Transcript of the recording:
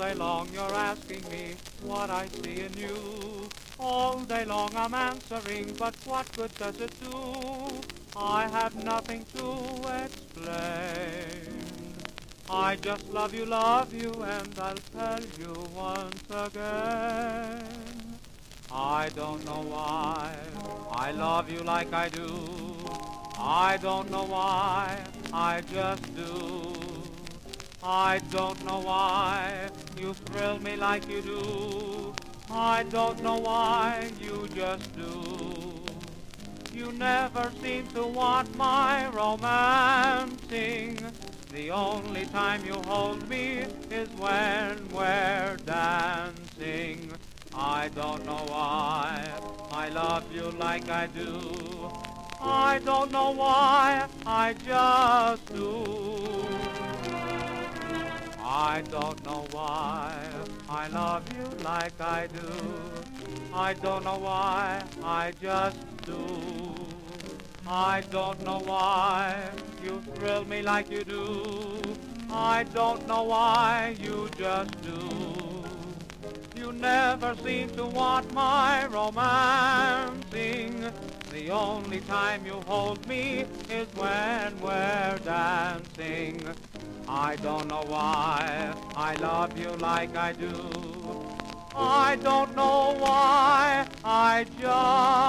day long you're asking me what I see in you. All day long I'm answering, but what good does it do? I have nothing to explain. I just love you, and I'll tell you once again. I don't know why I love you like I do. I don't know why, I just do. I don't know why you thrill me like you do. I don't know why you just do. You never seem to want my romancing. The only time you hold me is when we're dancing. I don't know why I love you like I do. I don't know why, I just do. I don't know why I love you like I do. I don't know why, I just do. I don't know why you thrill me like you do. I don't know why you just do. You never seem to want my romancing. The only time you hold me is when we're dancing. I don't know why I love you like I do. I don't know why I just